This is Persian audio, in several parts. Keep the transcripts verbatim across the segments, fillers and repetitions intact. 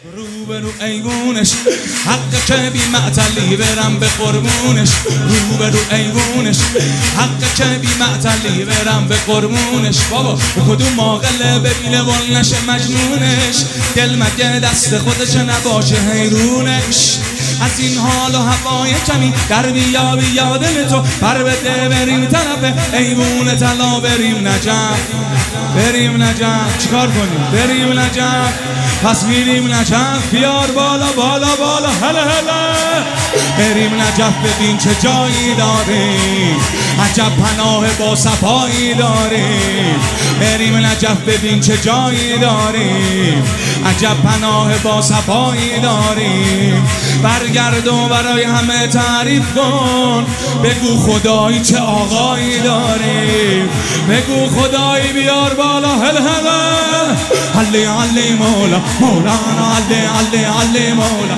رو به رو ایوونش حق که بی معطلی برم به قربونش، رو به رو ایوونش حق که بی معطلی برم به قربونش. بابا به کدوم عاقله ببینه وال نشه مجنونش، دل مگه دست خودش نباشه حیرونش. از این حال و هوای کمی در بیا بیا دل تو پر بده، بریم طرف ایوون طلا، بریم نجف بریم نجف. چیکار کنیم؟ بریم نجف. پس میریم نجف، بیار بالا بالا بالا هله هله. بریم نجف ببین چه جایی داریم، عجب پناه با صفایی داریم. بریم نجف ببین چه جایی داریم، عجب پناه با صفایی داریم. برگرد و برای همه تعریف کن، بگو خدایی چه آقایی داریم. بگو خدایی بیار بالا هل هله. علی علی مولا مولانا، علی علی علی مولا.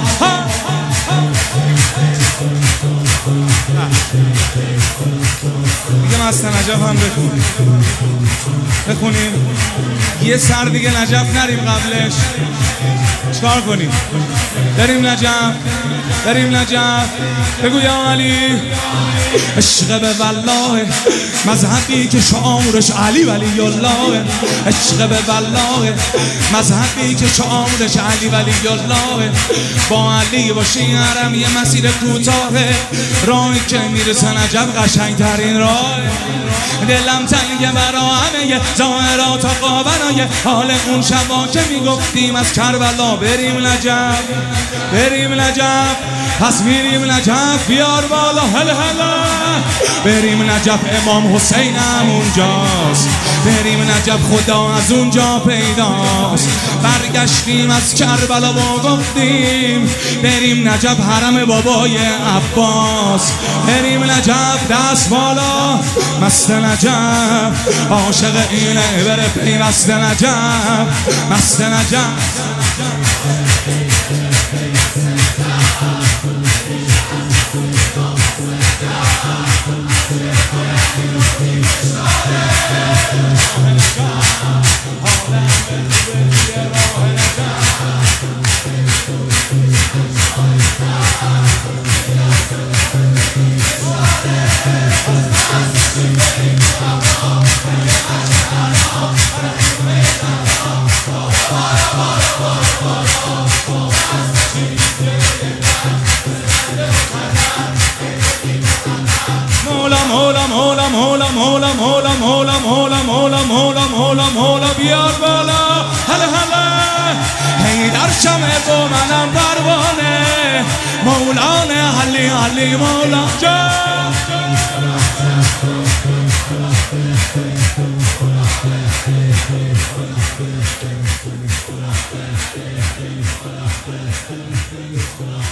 دیگه مست نجف هم بخون بخونیم یه سر دیگه نجف نریم قبلش. چکار کنیم؟ بریم نجف بریم نجف. بگو یا علی. عشق به والله مذهبی که شعارش علی ولی الله، عشق به والله مذهبی که شعارش علی ولی الله. با علی باشی حرم یه مسیر کوتاهه، راهی که میرسه نجف قشنگ ترین راه. دلم تنگه برا همه ظاهرات و قابلای حال اون شبا که میگفتیم از کربلا. بریم نجف بریم نجف. پس میریم نجف، بیار بالا هل هله. بریم نجف امام حسین هم اونجاست، بریم نجف خدا از اونجا پیداست. برگشتیم از کربلا و گفتیم بریم نجف حرم بابای عباس. بریم نجف دست بالا مست نجف، عاشق اینه بره پیوست نجف مست نجف. مولا مولا مولا مولا مولا مولا مولا مولا مولا مولا مولا مولا بیار بالا هله هله. هی در شمع با منم پروانه مولانه علی علی مولا جا.